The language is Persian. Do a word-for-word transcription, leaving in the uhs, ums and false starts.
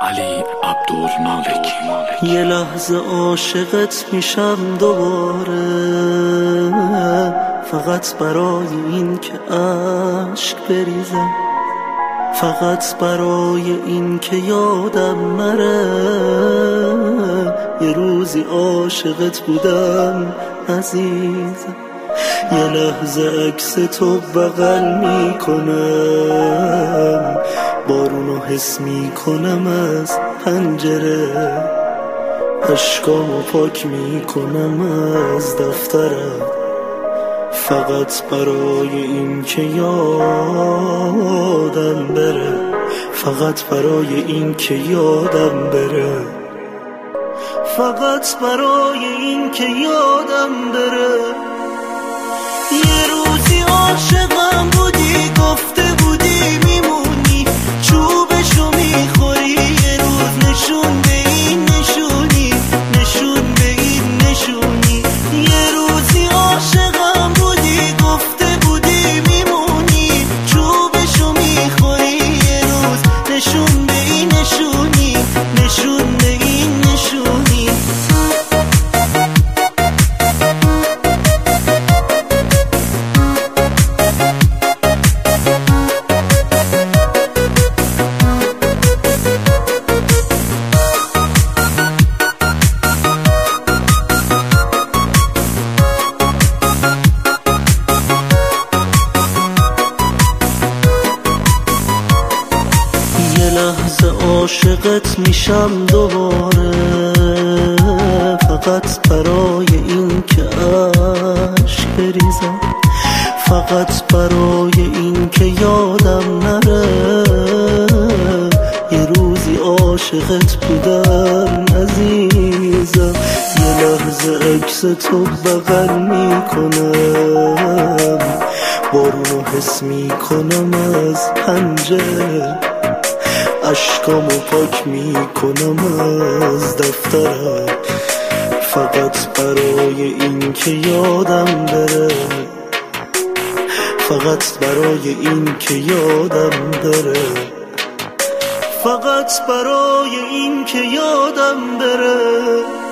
علی عبدالمالکی. یه لحظه عاشقت میشم دوباره، فقط برای این که عشق بریزم، فقط برای این که یادم نره یه روزی عاشقت بودم عزیزم. یه لحظه عکس تو بغل میکنم، بارونو حس میکنم از پنجره، اشکامو پاک میکنم از دفترم، فقط برای این که یادم بره، فقط برای این که یادم بره، فقط برای این که یادم بره. یه روزی عاشقم بودی، گفته بودی میمونی، چوبشو میخوری، یه روز نشون به این نشونی، نشون به این نشونی. یه روزی عاشقم بودی، گفته بودی میمونی، چوبشو میخوری، یه روز نشون به این نشونی، نشون به این نشونی. یه لحظه عاشقت میشم دوباره، فقط برای این که عشق بریزم، فقط برای این که یادم نره یه روزی عاشقت بودم عزیزم. یه لحظه عکس تو بغل میکنم، بارونو حس میکنم از پنجره، اشکامو پاک میکنم از دفترم، فقط برای این که یادم بره، فقط برای این که یادم بره، فقط برای این که یادم بره.